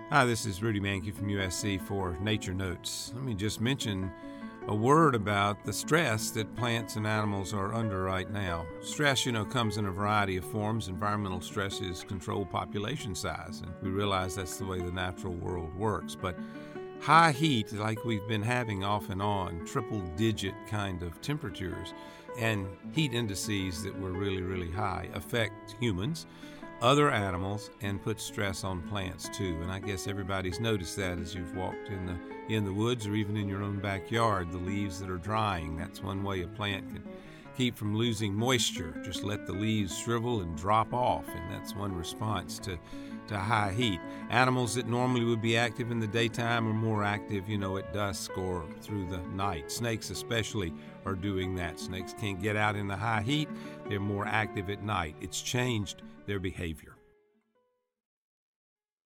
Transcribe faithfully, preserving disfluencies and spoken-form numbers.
Hi, this is Rudy Mankey from U S C for Nature Notes. Let me just mention a word about the stress that plants and animals are under right now. Stress, you know, comes in a variety of forms. Environmental stresses control population size, and we realize that's the way the natural world works. But high heat, like we've been having off and on, triple-digit kind of temperatures, and heat indices that were really, really high affect humans, other animals, and put stress on plants too. And I guess everybody's noticed that as you've walked in the in the woods or even in your own backyard, the leaves that are drying. That's one way a plant can keep from losing moisture. Just let the leaves shrivel and drop off, and that's one response to to high heat. Animals that normally would be active in the daytime are more active, you know, at dusk or through the night. Snakes especially are doing that. Snakes can't get out in the high heat. They're more active at night. It's changed their behavior.